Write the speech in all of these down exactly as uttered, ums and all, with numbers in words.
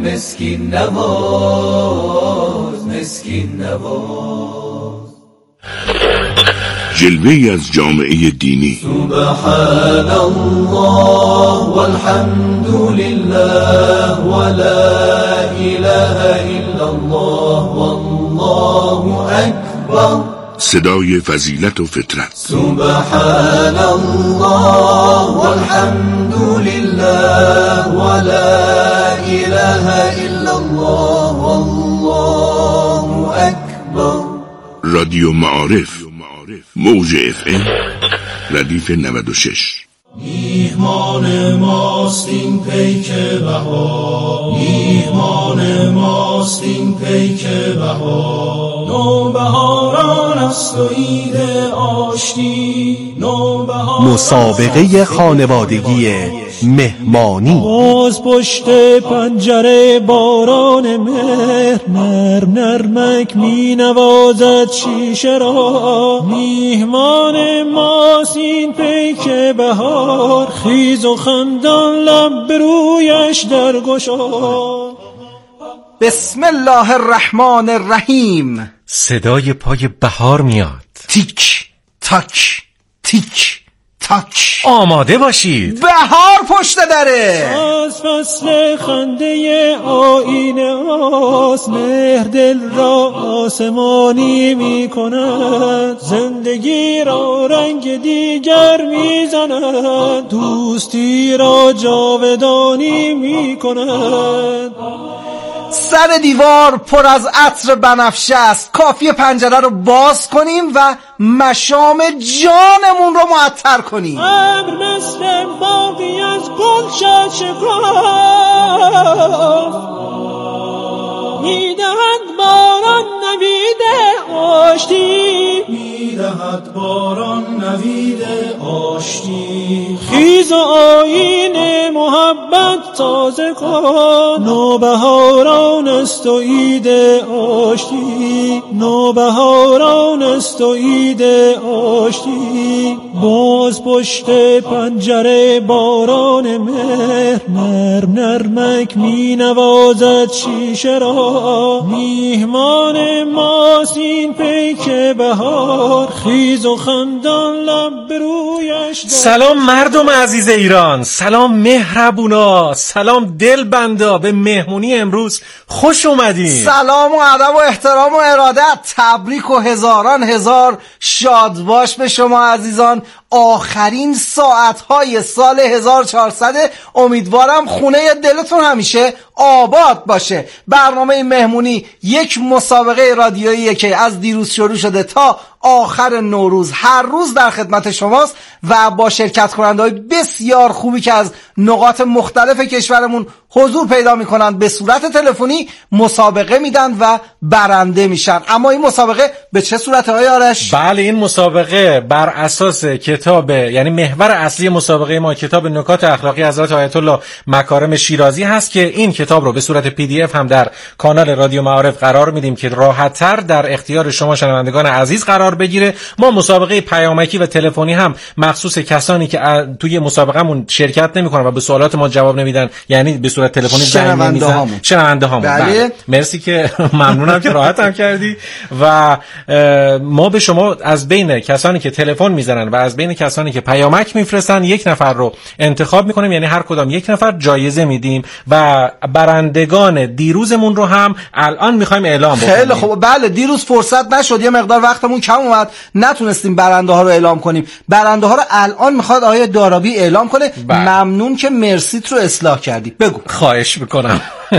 مسکین نواز، مسکین نواز. جلوه‌ای از جامعه دینی. سبحان الله والحمد لله ولا اله الا الله والله اکبر. صدای فضیلت و فطرت. سبحان الله والحمد لله ولا اله الا الله والله اکبر. رادیو معارف، موج اف ام ردیف نود و شش. میهمان ماست این پیک بهار، میهمان ماست این پیک بهار. نوبهاران است و عید آشتی، نوبهاران. مسابقه خانوادگی مهمانی. باز پشت پنجره باران مهر، نرم نرمک می نوازد شیشه را. میهمان ماست این پیک بهار، خیز و خندان لب برویش در گشا. بسم الله الرحمن الرحیم. صدای پای بهار میاد. تیک تاک تیک تاک. آماده باشید، بهار پشت دره. از فصل خنده آینه آس، مهر دل را آسمانی می کند، زندگی را رنگ دیگر می زند، دوستی را جاودانی می کند. سر دیوار پر از عطر بنفشه است، کافیه پنجره رو باز کنیم و مشام جانمون رو معطر کنیم. ابر مثل باقی از گل شد شکاف، میدهد باران نوید آشتی، میدهد باران نوید آشتی. خیز و آیین محبت تازه کن، نوبهاران است و عید آشتی، نوبهاران است و عید آشتی. باز پشت پنجره باران مهر، نرم نرمک می نوازد شیشه را. میهمان ماست این پیک بهار، خیز و خندان لب برویش. سلام مردم عزیز ایران، سلام مهربونا، سلام دلبندا، به مهمونی امروز خوش اومدین. سلام و ادب و احترام و ارادت، تبریک و هزاران هزار شاد باش به شما عزیزان. آخرین ساعتهای سال هزار و چهارصد. امیدوارم خونه دلتون همیشه آباد باشه. برنامه مهمونی یک مسابقه رادیویی که از دیروز شروع شده تا آخر نوروز هر روز در خدمت شماست و با شرکت کننده های بسیار خوبی که از نقاط مختلف کشورمون حضور پیدا میکنن به صورت تلفنی مسابقه میدن و برنده میشن. اما این مسابقه به چه صورته های آرش؟ بله، این مسابقه بر اساس کتاب، یعنی محور اصلی مسابقه ما کتاب نکات اخلاقی حضرت آیت الله مکارم شیرازی هست که این کتاب رو به صورت پی دی اف هم در کانال رادیو معارف قرار میدیم که راحت‌تر در اختیار شما شنوندگان عزیز قرار بگیره. ما مسابقه پیامکی و تلفنی هم مخصوص کسانی که توی مسابقهمون شرکت نمی‌کنن و به سوالات ما جواب نمیدن، یعنی به صورت تلفنی زنگ نمیزنن، شنونده هامون. بله مرسی که ممنونم که راحت هم کردی. و ما به شما از بین کسانی که تلفن میزنن و از بین کسانی که پیامک میفرستن یک نفر رو انتخاب میکنیم، یعنی هر کدام یک نفر جایزه میدیم و برندگان دیروزمون رو هم الان میخوایم اعلام بکنیم. خیلی خوب. بله دیروز فرصت نشد، یه مقدار وقتمون کم اومد، نتونستیم برنده ها رو اعلام کنیم. برنده ها رو الان میخواد آقای دارابی اعلام کنه. بله. ممنون که مرسیت رو اصلاح کردی. بگو. خواهش میکنم.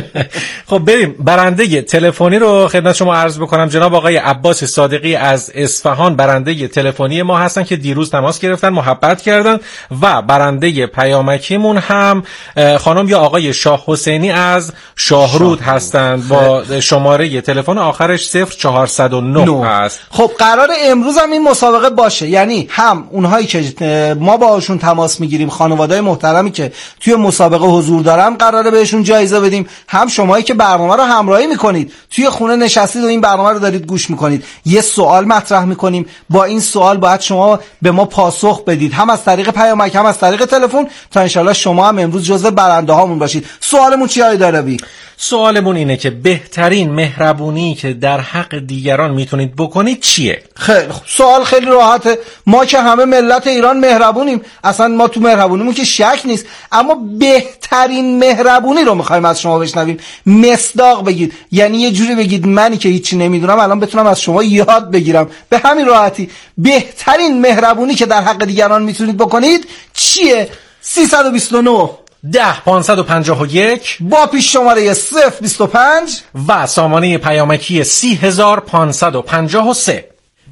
خب بریم برنده تلفنی رو خدمت شما عرض بکنم. جناب آقای عباس صادقی از اصفهان برنده تلفنی ما هستن که دیروز تماس گرفتن، محبت کردن. و برنده پیامکیمون هم خانم یا آقای شاه حسینی از شاهرود هستند با شماره تلفن آخرش صفر چهارصد و نه هست. خب قرار امروز هم این مسابقه باشه، یعنی هم اونهایی که ما باهاشون تماس میگیریم، خانواده‌های محترمی که توی مسابقه حضور دارن، قراره بهشون جایزه بدیم. هم شمایی که برنامه رو همراهی میکنید، توی خونه نشستید و این برنامه رو دارید گوش میکنید، یه سوال مطرح میکنیم. با این سوال باید شما به ما پاسخ بدید، هم از طریق پیامک هم از طریق تلفن، تا انشالله شما هم امروز جزو برنده هامون باشید. سوالمون چیه آقای دارابی؟ سوالمون اینه که بهترین مهربونی که در حق دیگران میتونید بکنید چیه؟ خیلی خوب، سوال خیلی راحته. ما که همه ملت ایران مهربونیم، اصلا ما تو مهربونیمون که شک نیست، اما بهترین مهربونی رو میخوایم از شما بشنویم. مصداق بگید، یعنی یه جوری بگید منی که هیچی نمیدونم الان بتونم از شما یاد بگیرم به همین راحتی. بهترین مهربونی که در حق دیگران میتونید بکنید چیه؟ سیصد و بیست و نه ده پانصد و پنجاه و یک با پیش شماره صفر بیست و پنج و سامانه پیامکی سی هزار پانصد و پنجاه و سه.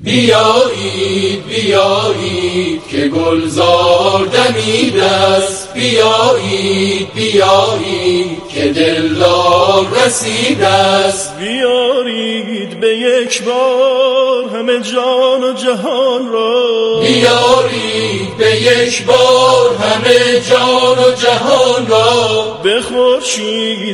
بیایید بیایید که گلزار دمیده است، بیایید بیایید که دلدار رسیده است. بیارید به یک بار همه جان و جهان را، بیارید به یک بار همه جان و جهان را. به خورشید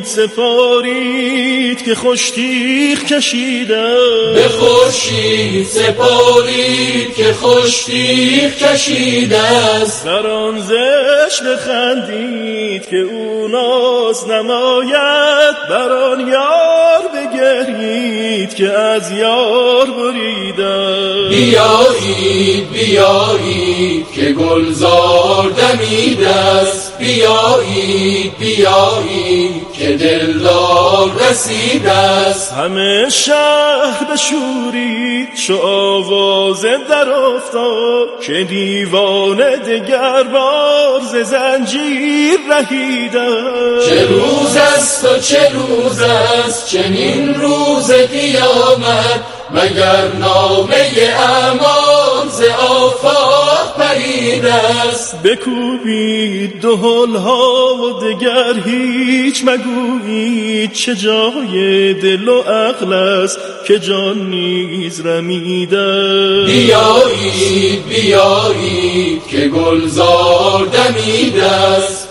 سپارید که خوشتیغ کشیده، به خورشید سپارید که خوشتیغ کشیده است. بر آن زشت بخندید که او ناز نماید، بر آن یار بگرید که از یار بریده. بیایید بیایید که گلزار دمیده است، بیایید بیایید که دلدار رسیده است. همه شهر بشورید چو آواز در افتاد، که دیوانه دگر بار ز زنجیر رهیده. چه روز است و چه روز است چنین روز قیامت، مگر نامه اعمال ز آفاق پریده است. بکوبید دهل‌ها و دگر هیچ مگویید، چه جای دل و عقل است که جان نیز رمیده. بیایید بیایید که گلزار دمیده است،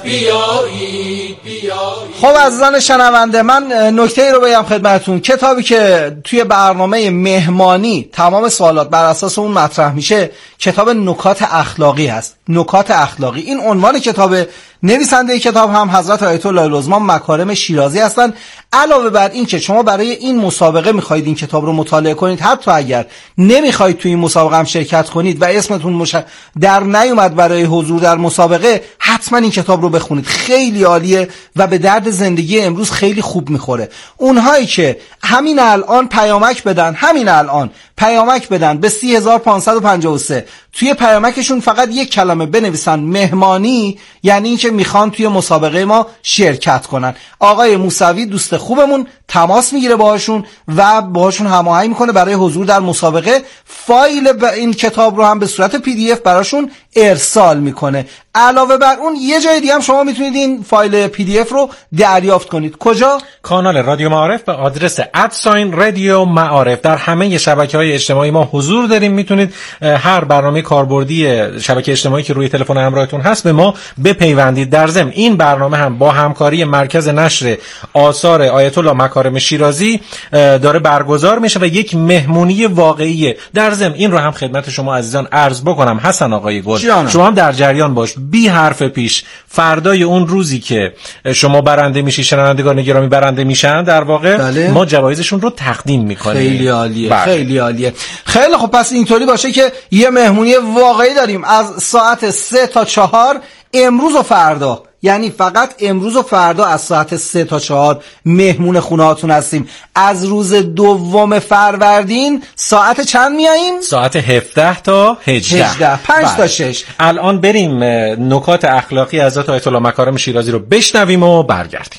بیایید بیایید. خب عزیزان شنونده، من نکته ای رو بگم خدمتتون. کتابی که توی برنامه مهمانی تمام سوالات بر اساس اون مطرح میشه کتاب نکات اخلاقی هست. نکات اخلاقی این عنوان کتاب. نویسنده کتاب هم حضرت آیت الله العظما مکارم شیرازی هستن. علاوه بر این که شما برای این مسابقه میخواید این کتاب رو مطالعه کنید، حتی اگر نمیخواید توی این مسابقه هم شرکت کنید و اسمتون مش... در نیومد برای حضور در مسابقه، حتما این کتاب رو بخونید. خیلی عالیه و به درد زندگی امروز خیلی خوب میخوره. اونهایی که همین الان پیامک بدن، همین الان پیامک بدن به سی هزار پانصد و پنجاه و سه، توی پیامکشون فقط یک کلمه بنویسن مهمانی، یعنی این که میخوان توی مسابقه ما شرکت کنن. آقای موسوی دوست خوبمون تماس میگیره باهاشون و باهاشون هماهنگ میکنه برای حضور در مسابقه. فایل این کتاب رو هم به صورت پی دی اف براشون ارسال میکنه. علاوه بر اون یه جای دیگه هم شما میتونید این فایل پی دی اف رو دریافت کنید. کجا؟ کانال رادیو معارف به آدرس ادساین رادیو معارف. در همه شبکه‌های اجتماعی ما حضور داریم. میتونید هر برنامه کاربردی شبکه اجتماعی که روی تلفن همراهتون هست به ما بپیوندید. در ضمن این برنامه هم با همکاری مرکز نشر آثار آیت الله مکارم شیرازی داره برگزار میشه و یک مهمونی واقعیه. در ضمن این رو هم خدمت شما عزیزان عرض بکنم حسن آقای گل، جانم. شما هم در جریان باش. بی حرف پیش فردای اون روزی که شما برنده میشی، شنوندگان گرامی برنده میشن، در واقع بله. ما جوایزشون رو تقدیم میکنیم. خیلی عالیه. بله. خیلی عالیه. خیلی خب، پس اینطوری باشه که یه مهمونی واقعی داریم از ساعت سه تا چهار امروز و فردا، یعنی فقط امروز و فردا از ساعت سه تا چهار مهمون خونه هاتون هستیم. از روز دوم فروردین ساعت چند میاییم؟ ساعت هفده تا هجده. هجده. پنج تا شش. الان بریم نکات اخلاقی حضرت آیت الله مکارم شیرازی رو بشنویم و برگردیم.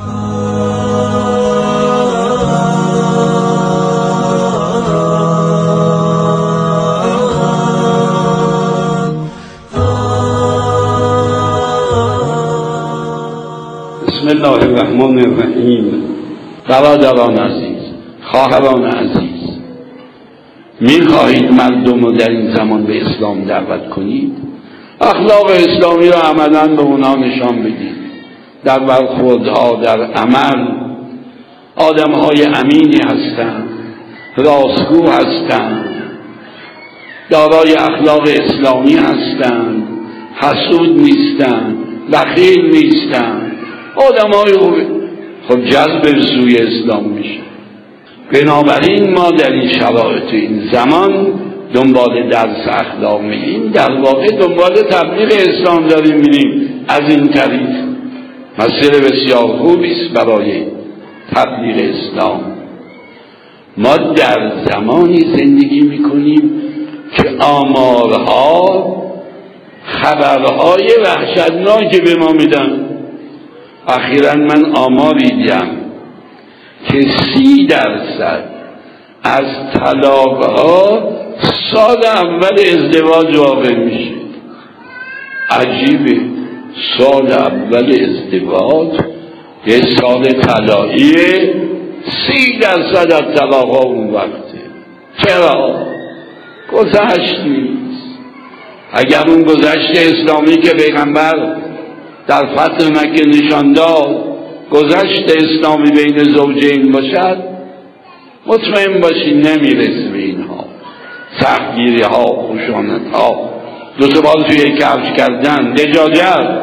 بسم الله الرحمن الرحیم. برادران عزیز، خواهران عزیز، می‌خواهید مردم رو در این زمان به اسلام دعوت کنید؟ اخلاق اسلامی رو عملاً به اونا نشان بدید. در برخوردها، در عمل آدم‌های امینی هستند، راستگو هستند، دارای اخلاق اسلامی هستند، حسود نیستند، بخیل نیستند، آدم‌های خب جذب سوی اسلام میشه. بنابراین ما در این شرایط این زمان دنبال درس اخلاق میریم، در واقع دنبال تبلیغ اسلام داریم میریم. از این طریق مسئله بسیار خوبی است برای تبلیغ اسلام. ما در زمانی زندگی میکنیم که آمارها خبرهای وحشتناکی به ما میدن. اخیراً من آماری دیدم که سی درصد از طلاقها سال اول ازدواج واقع میشه. عجیبه، سال اول ازدواج یه سال طلاقیه، سی درصد از طلاقها اون وقته. چرا؟ گذشت نیست. اگر اون گذشت اسلامی که پیغمبر در فتح مکه نشان داد گذشت اسلامی بین زوجین باشد، مطمئن باشید نمیرسه به اینها. سختگیری ها، خشونت ها، دو سه بار توی کفش کردن، دجاجت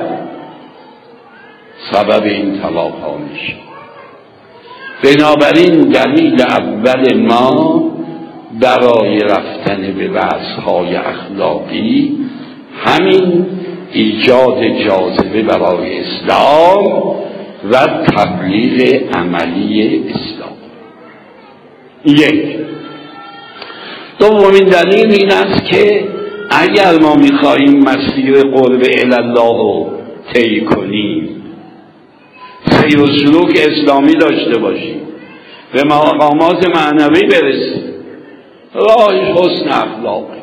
سبب این طلاق ها میشه. بنابراین دلیل اول ما برای رفتن به بحث های اخلاقی همین ایجاد جاذبه برای اسلام و تبلیغ عملی اسلام. یک. دومین دلیل این است که اگر ما میخواییم مسیر قرب الله رو طی کنیم، سیر و سلوک اسلامی داشته باشیم، به مقامات معنوی برسیم، راهش حسن اخلاقی،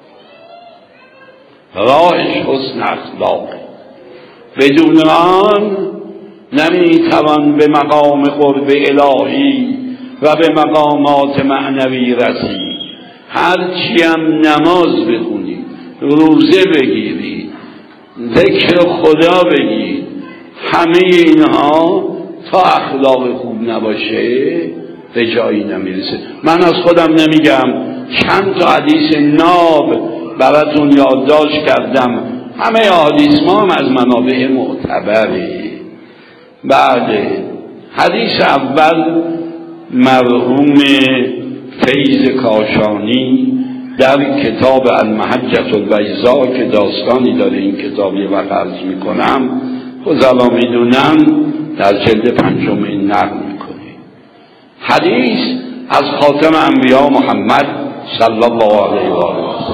راهش حسن اخلاقی. بدون آن نمیتوان به مقام قرب الهی و به مقامات معنوی رسید. هرچی هم نماز بخونید، روزه بگیرید، ذکر خدا بگید، همه اینها تا اخلاق خوب نباشه به جایی نمیرسه. من از خودم نمیگم، چند تا حدیث ناب براتون یادداشت کردم. همه حدیث ما هم از منابع معتبره. بعد حدیث اول مرحوم فیض کاشانی در کتاب المحجة البیضاء که داستانی داره، این کتابی وقت عرض میکنم خدا میدونم، در جلد پنجم این نقل میکنه. حدیث از خاتم انبیا محمد صلی الله علیه و آله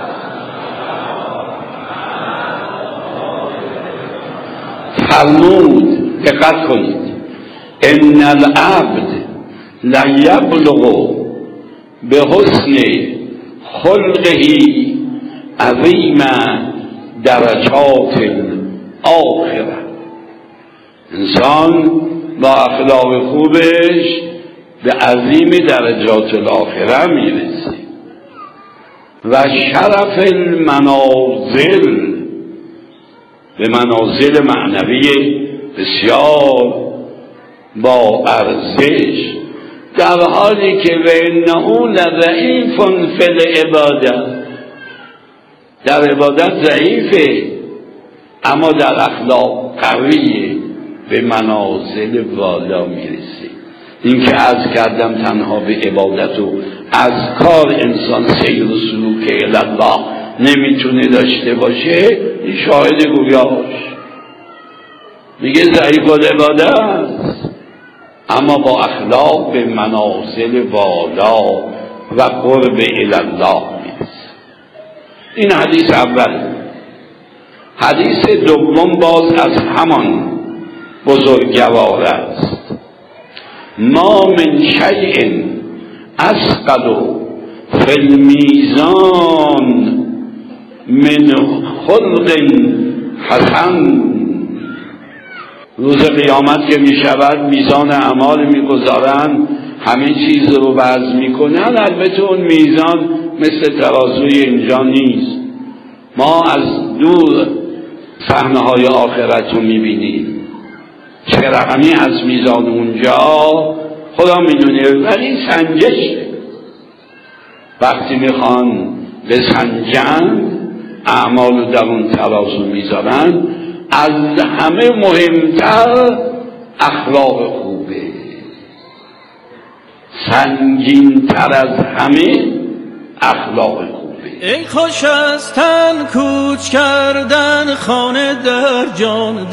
فرمود، دقت کنید، ان العبد لیبلغ به حسن خلقه عظیم درجات آخره. انسان با اخلاق خوبش به عظیم درجات الاخره میرسه. و شرف المنازل، به منازل معنوی بسیار با ارزش، در حالی که و انه لضعیف فی العبادة، در عبادت ضعیفه اما در اخلاق قویه، به منازل والا میرسه. این که عرض کردم تنها به عبادت و اذکار انسان سیر و سلوک الله نمیتونه داشته باشه، این شاهد گویاش میگه ضعیف العبادت، اما با اخلاق به منازل والا و قرب الله میرسه. این حدیث اول. حدیث دوم باز از همان بزرگوار است. ما من شیء اثقل فی المیزان من خلق حسن. روز قیامت که می شود میزان اعمال می گذارن، همه چیز رو وزن می کنن. البته اون میزان مثل ترازوی اینجا نیست. ما از دور صحنه های آخرت رو می بینیم، چه رقمی از میزان اونجا خدا می دونه، ولی سنجش وقتی می خوان به سنجن اعمال در اون ترازو می زارن. از همه مهمتر اخلاق خوبه. سنگین تر از همه اخلاق خوبه. ای خوش از تن کوچ کردن، خانه در جان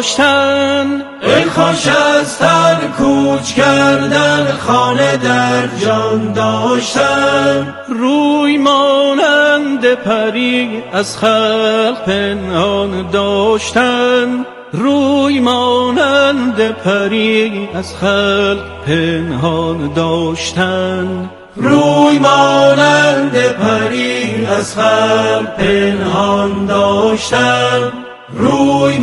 داشتن. ای خوش از تن کوچ کردن، خانه در جان داشتن. روی مانند پری از خلق پنهان داشتن. روی مانند پری از خلق پنهان داشتن. روی مانند پری از خلق پنهان داشتن. روی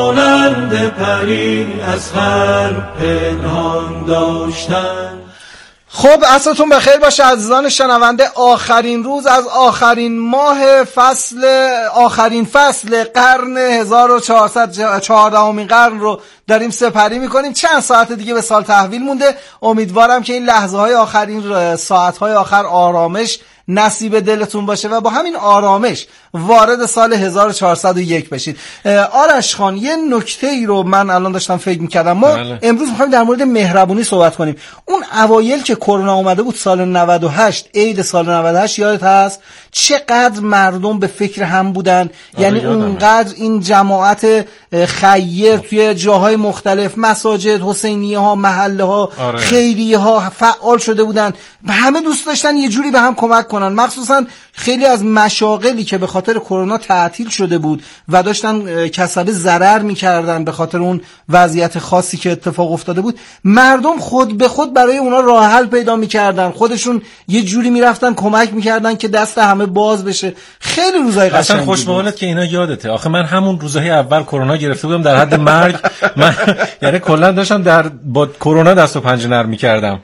مانند پری از خلق پنهان داشتن. خب عصرتون بخیر باشه عزیزان شنونده. آخرین روز از آخرین ماه فصل آخرین فصل قرن هزار و چهارصد چهاردهمین قرن رو داریم سپری میکنیم. چند ساعت دیگه به سال تحویل مونده. امیدوارم که این لحظه های آخرین ساعت های آخر آرامش نصیب دلتون باشه و با همین آرامش وارد سال هزار و چهارصد و یک بشید. آرش خان، یه نکته ای رو من الان داشتم فکر میکردم. ما بله. امروز میخوایم در مورد مهربونی صحبت کنیم. اون اوایل که کرونا اومده بود سال نود و هشت، عید سال نود و هشت، یادت هست چقدر مردم به فکر هم بودن؟ یعنی اونقدر این جماعت خیر توی جاهای مختلف، مساجد، حسینیه ها، محله ها، آره. خیریه ها فعال شده بودن. همه دوست داشتن یه جوری به هم کمک کنن. مخصوصا خیلی از مشاغلی که به خاطر کرونا تعطیل شده بود و داشتن کسبه ضرر میکردن به خاطر اون وضعیت خاصی که اتفاق افتاده بود، مردم خود به خود برای اونا راه حل پیدا میکردن. خودشون یه جوری میرفتن کمک میکردن که دست همه باز بشه. خیلی روزای قشنگی. اصلا خوش به حالت که اینا یادته. آخه من همون روزهای اول کرونا گرفته بودم در حد مرگ. من یعنی کلا داشتم در با کرونا دست و پنجه نرم میکردم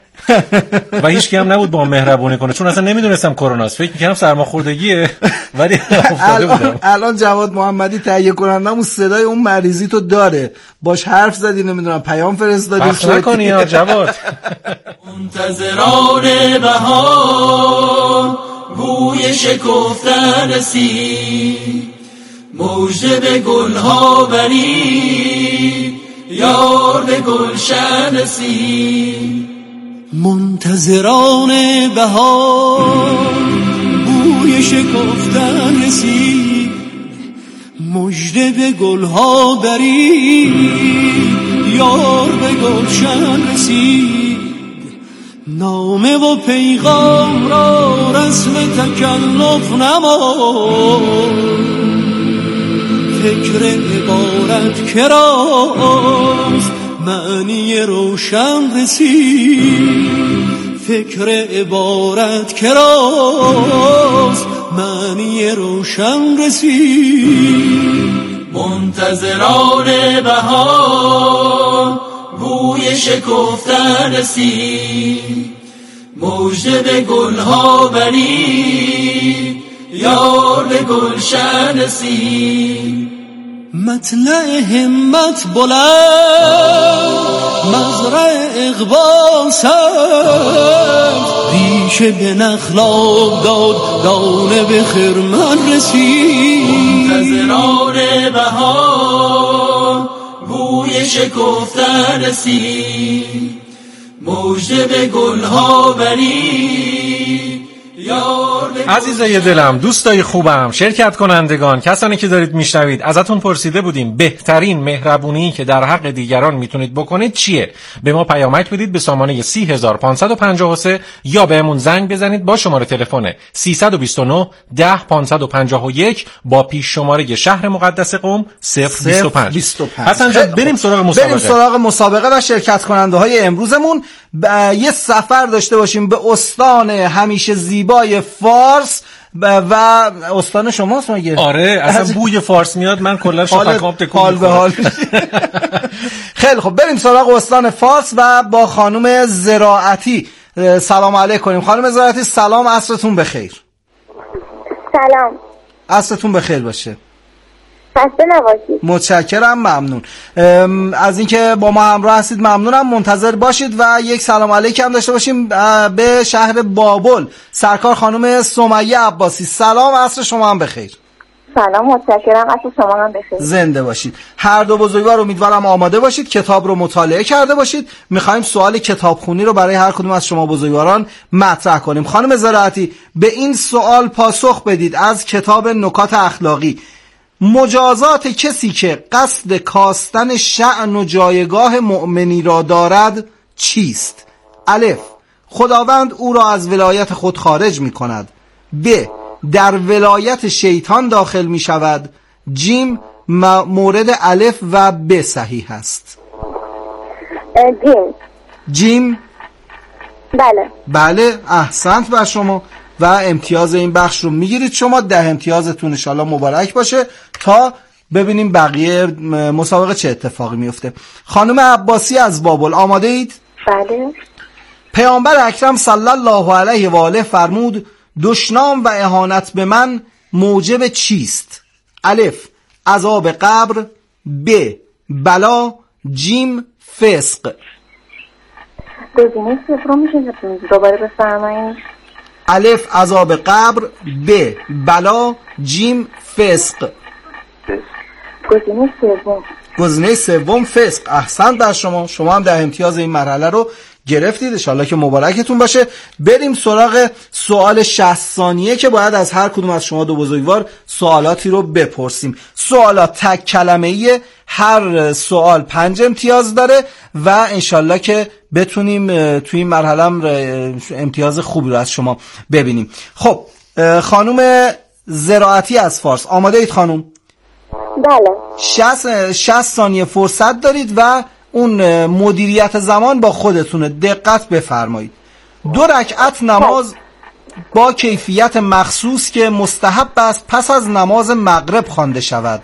و هیچ کی هم نبود با مهربونی کنه، چون اصلا نمیدونستم کرونا است. فکر می‌کردم سرماخوردگیه ولی افتاده بودم. الان جواد محمدی تهیه کنندمون صدای اون مریضی تو داره، باش حرف زدی، نمیدونم پیام فرستادی. پخش نکنی یا جواد. منتظران بهار بوی شکفتن رسید، مژده به گلها برید، یار به گلشن رسید. منتظران بهار بوی شکفتن رسید، مژده به گلها برید، یار به گلشن رسید. نامه و پیغام را رسم تکلف نماند، فکر عبارت کراست معنی روشن رسید. فکر عبارت کراست معنی روشن رسید. منتظران بهار بوی شکفتن رسید، مژده به گلها برید، یار به گلشن رسید. مطلع همت بلند، مزرع اقبال سبز، ریشه به نخلاب داد، دانه به خرمن رسید. منتظران بهار بوی شکفتن رسید، مژده به گلها برید، عزیزای دلم، دوستای خوبم، شرکت کنندگان، کسانی که دارید میشنوید، ازتون پرسیده بودیم بهترین مهربونی که در حق دیگران میتونید بکنید چیه؟ به ما پیامک بدید به سامانه سی هزار و پانصد و پنجاه و سه یا بهمون زنگ بزنید با شماره تلفن سیصد و بیست و نه ده پانصد و پنجاه و یک با پیش شماره شهر مقدس قم صفر بیست و پنج. حسن جان بریم سراغ مسابقه. بریم سراغ مسابقه و شرکت کننده های امروزمون. یه سفر داشته باشیم به استان همیشه زیبای فارس و استان شماست مگه؟ آره اصلا بوی فارس میاد من کلا شفقام تکون حال به حال. خیلی خب بریم سراغ استان فارس و با خانم زراعتی سلام علیک کنیم. خانم زراعتی سلام، عصرتون بخیر. سلام، عصرتون بخیر باشه. خسته نباشید. متشکرم، ممنون از اینکه با ما همراه هستید. ممنونم، منتظر باشید و یک سلام علیک هم داشته باشیم به شهر بابل. سرکار خانم سمیه عباسی سلام، عصر شما هم بخیر. سلام، متشکرم. از شما هم بخیر. زنده باشید. هر دو بزرگوار امیدوارم آماده باشید، کتاب رو مطالعه کرده باشید. میخوایم سوال کتابخونی رو برای هر کدوم از شما بزرگواران مطرح کنیم. خانم زراعتی به این سوال پاسخ بدید از کتاب نکات اخلاقی: مجازات کسی که قصد کاستن شأن و جایگاه مؤمنی را دارد چیست؟ الف، خداوند او را از ولایت خود خارج می کند. ب، در ولایت شیطان داخل می شود. جیم، مورد الف و ب صحیح است. جیم. جیم؟ بله. بله، احسنت بر شما و امتیاز این بخش رو میگیرید شما. ده امتیازتون ان شاءالله مبارک باشه تا ببینیم بقیه مسابقه چه اتفاقی میفته. خانم عباسی از بابل، آماده اید؟ بله. پیامبر اکرم صلی الله علیه و آله فرمود: دشنام و اهانت به من موجب چیست؟ الف، عذاب قبر. ب، بلا. جیم، فسق. گزینه سوم میشه دوباره بفرمایید؟ الف، عذاب قبر. ب، بلا. جیم، فسق. گزینه سوم. گزینه سوم فسق. احسنت بر شما. شما هم ده امتیاز این مرحله رو گرفتید، انشالله که مبارکتون باشه. بریم سراغ سوال شصت ثانیه که باید از هر کدوم از شما دو بزرگوار سوالاتی رو بپرسیم. سوالات تک کلمه‌ای، هر سوال پنج امتیاز داره و انشالله که بتونیم توی این مرحله امتیاز خوبی رو از شما ببینیم. خب خانم زراعتی از فارس، آماده اید خانم؟ بله. شصت ثانیه فرصت دارید و اون مدیریت زمان با خودتونه، دقت بفرمایید. دو رکعت نماز با کیفیت مخصوص که مستحب است پس از نماز مغرب خوانده شود.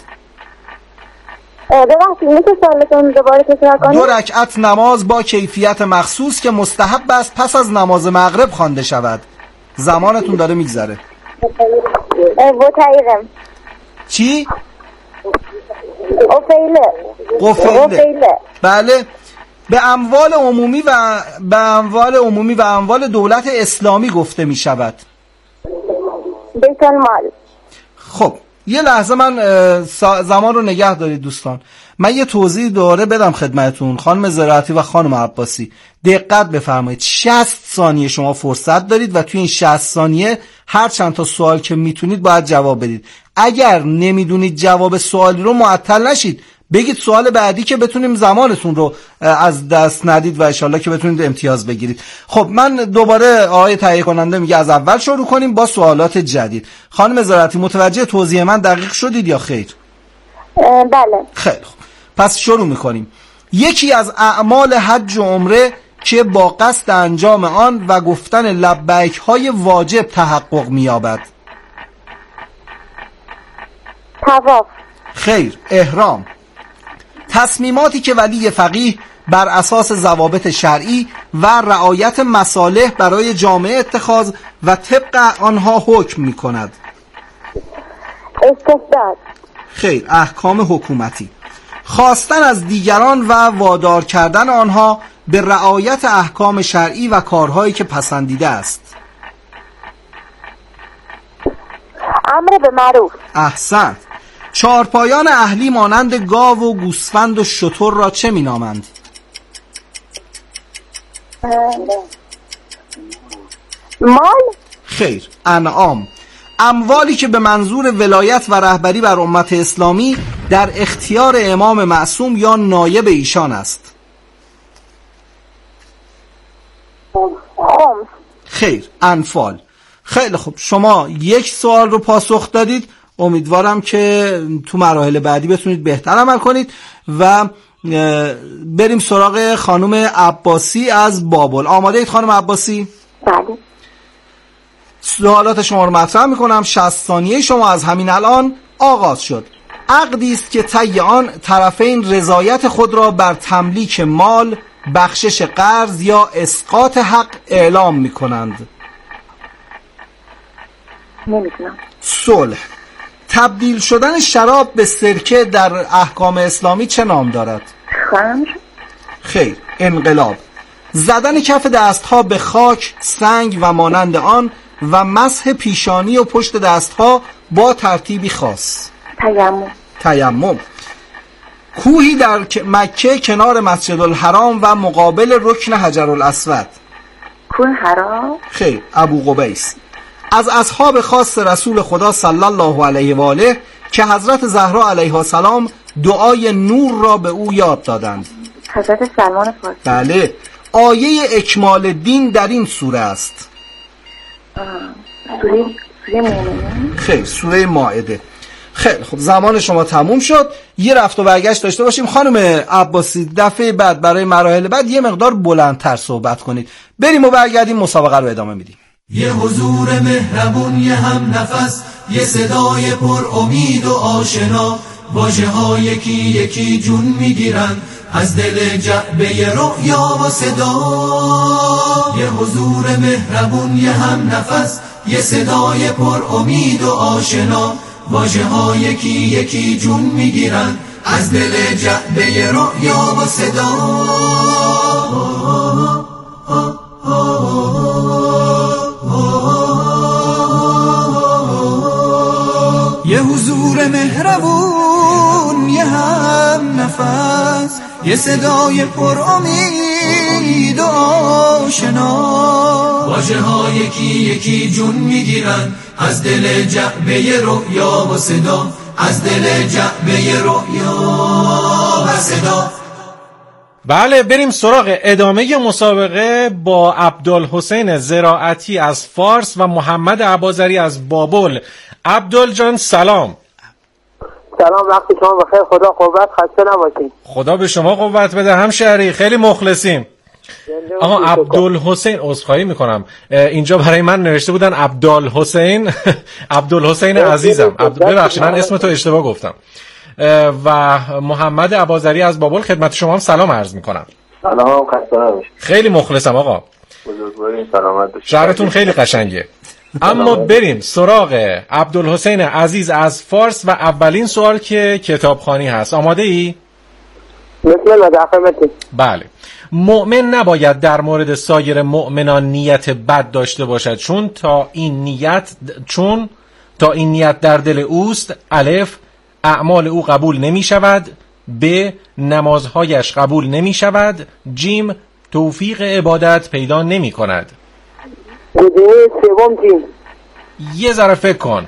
دو رکعت نماز با کیفیت مخصوص که مستحب است پس از نماز مغرب خوانده شود. زمانتون داره میگذره. چی؟ قفیله. قفیله. بله. به اموال عمومی و به اموال عمومی و اموال دولت اسلامی گفته می شود. بیت المال. خب یه لحظه من زمان رو نگه دارید دوستان. من یه توضیح دوره بدم خدمتون. خانم زراعتی و خانم عباسی دقت بفرمایید. شصت ثانیه شما فرصت دارید و توی این شصت ثانیه هر چند تا سوال که میتونید باید جواب بدید. اگر نمیدونید جواب سوالی رو معطل نشید، بگید سوال بعدی که بتونیم زمانتون رو از دست ندید و انشالله که بتونید امتیاز بگیرید. خب من دوباره آقای تهیه کننده میگه از اول شروع کنیم با سوالات جدید. خانم زراعتی متوجه توضیح من دقیق شدید یا خیر؟ بله. خیلی خوب، پس شروع میکنیم. یکی از اعمال حج و عمره که با قصد انجام آن و گفتن لبیک های واجب تحقق مییابد. طواف. خیر، احرام. تصمیماتی که ولی فقیه بر اساس ضوابط شرعی و رعایت مصالح برای جامعه اتخاذ و طبق آنها حکم می کند. استبداد. خیر، احکام حکومتی. خواستن از دیگران و وادار کردن آنها به رعایت احکام شرعی و کارهایی که پسندیده است. امر به معروف. احسنت. چارپایان اهلی مانند گاو و گوسفند و شتر را چه می نامند؟ مال. خیر، انعام. اموالی که به منظور ولایت و رهبری بر امت اسلامی در اختیار امام معصوم یا نایب ایشان است. خمس. خیر، انفال. خیلی خوب، شما یک سوال رو پاسخ دادید. امیدوارم که تو مراحل بعدی بتونید بهتر عمل کنید و بریم سراغ خانم عباسی از بابل. آماده اید خانم عباسی؟ بله. سوالات شما رو مطرح میکنم. شصت ثانیه شما از همین الان آغاز شد. عقدی است که طی آن طرفین رضایت خود را بر تملیک مال، بخشش قرض یا اسقاط حق اعلام میکنند. نمیدونم. صلح. تبدیل شدن شراب به سرکه در احکام اسلامی چه نام دارد؟ خمر. خیر، انقلاب. زدن کف دستها به خاک، سنگ و مانند آن و مسح پیشانی و پشت دستها با ترتیبی خاص. تیمم. تیمم. کوهی در مکه کنار مسجد الحرام و مقابل رکن حجر الاسود. کوه حرام. خیر، ابو قبیس. از اصحاب خاص رسول خدا صلی الله علیه و آله که حضرت زهرا علیها السلام دعای نور را به او یاد دادند. حضرت سلمان فارسی. بله. آیه اکمال دین در این سوره است. سوره سوره مومنون. خیر، سوره مائده. خیلی خب، زمان شما تموم شد. یه رفت و برگشت داشته باشیم. خانم عباسی دفعه بعد برای مراحل بعد یه مقدار بلندتر صحبت کنید. بریم و برگردیم مسابقه رو ادامه میدیم. یه حضور مهربون، یه هم نفس، یه صدای پر امید و آشنا، واژه ها یکی یکی جون میگیرن از دل جعبه رؤیا و صدا. یه حضور مهربون، یه هم نفس، یه صدای پر امید و آشنا، واژه ها یکی یکی جون میگیرن از دل جعبه رؤیا و صدا. یه حضور مهربون، یه هم نفس، یه صدای پر امید و آشنا، واژه ها یکی یکی جون میگیرن از دل جعبه رؤیا و صدا، از دل جعبه رؤیا و صدا. بله، بریم سراغ ادامه مسابقه با عبدالحسین زراعتی از فارس و محمد عبازری از بابل. عبدال جان سلام. سلام، وقت شما بخیر، خدا قوت، خسته نباشید. خدا به شما قوت بده همشهری، خیلی مخلصیم. آها، عبدالحسین، عذرخواهی میکنم، اینجا برای من نوشته بودن عبدالحسین. عبدالحسین عزیزم، ببخشید من اسم تو اشتباه گفتم. و محمد عبازری از بابل خدمت شما هم سلام عرض میکنم. سلام، خسته نباشید. خیلی مخلصم آقا. بزرگوارین، سلامت باشید. شهرتون خیلی قشنگه. اما بریم سراغ عبدالحسین عزیز از فارس و اولین سوال که کتابخوانی هست. آماده ای؟ مثل مدافعمتی. بله. مؤمن نباید در مورد سایر مؤمنان نیت بد داشته باشد چون تا این نیت چون تا این نیت در دل اوست. الف، اعمال او قبول نمی شود. ب، نمازهایش قبول نمی شود. جیم، توفیق عبادت پیدا نمی کند. گزینه سوم چی؟ یه ذره فکر کن.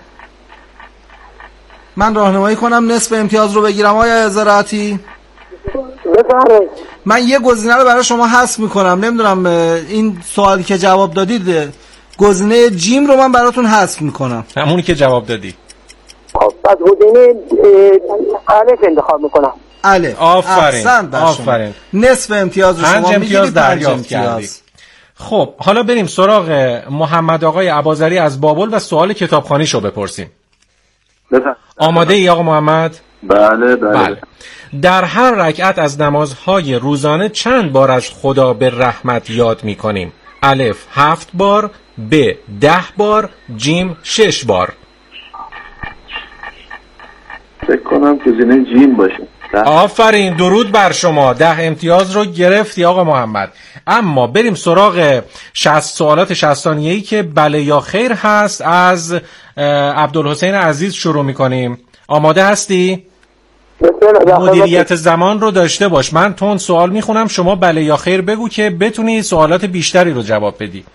من راهنمایی کنم نصف امتیاز رو بگیرم آیا زراعتی؟ بفرمایید. من یه گزینه رو برای شما حذف میکنم. نمیدونم این سوالی که جواب دادید، گزینه جیم رو من براتون حذف میکنم. همونی که جواب دادی. خب پس گزینه الف انتخاب میکنم. الف. آفرین. آفرین. نصف امتیاز رو شما میگیرید، دریافت کردی. خب حالا بریم سراغ محمد آقای عبازری از بابل و سوال کتابخوانیشو بپرسیم. بفرمایید. آماده ای آقا محمد؟ بله بله, بله. در هر رکعت از نمازهای روزانه چند بار از خدا به رحمت یاد می کنیم؟ الف، هفت بار. ب، ده بار. جیم، شش بار. فکر کنم گزینه جیم باشه. آفرین، درود بر شما، ده امتیاز رو گرفتی آقا محمد. اما بریم سراغ شصت سوالات شصت ثانیه‌ای که بله یا خیر هست. از عبدالحسین عزیز شروع میکنیم. آماده هستی؟ مدیریت زمان رو داشته باش. من تون سوال میخونم، شما بله یا خیر بگو که بتونی سوالات بیشتری رو جواب بدی.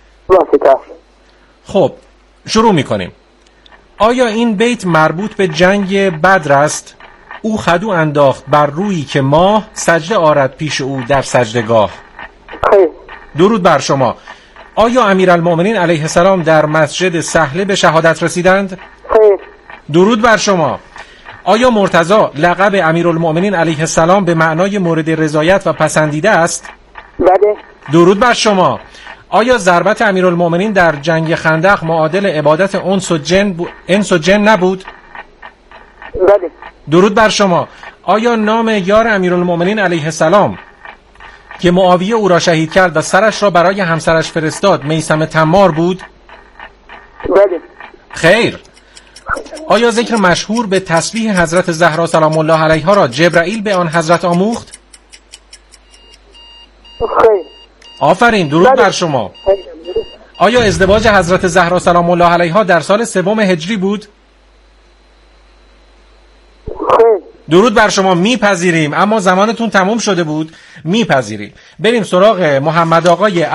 خب شروع میکنیم. آیا این بیت مربوط به جنگ بدر است؟ او خدو انداخت بر رویی که ماه سجده آرد پیش او در سجدگاه. خیر. درود بر شما. آیا امیرالمؤمنین علیه السلام در مسجد سهله به شهادت رسیدند؟ خیر. درود بر شما. آیا مرتضی لقب امیرالمؤمنین علیه السلام به معنای مورد رضایت و پسندیده است؟ بله. درود بر شما. آیا ضربت امیرالمؤمنین در جنگ خندق معادل عبادت انس و جن ب... انس و جن نبود؟ بله. درود بر شما. آیا نام یار امیرالمؤمنین علیه السلام که معاویه او را شهید کرد و سرش را برای همسرش فرستاد میثم تمار بود؟ بله. خیر. آیا ذکر مشهور به تسبیح حضرت زهرا سلام الله علیها را جبرائیل به آن حضرت آموخت؟ خیر. آفرین، درود بر شما. آیا ازدواج حضرت زهرا سلام الله علیها در سال سوم هجری بود؟ درود بر شما. میپذیریم، اما زمانتون تموم شده بود. میپذیریم. بریم سراغ محمد آقای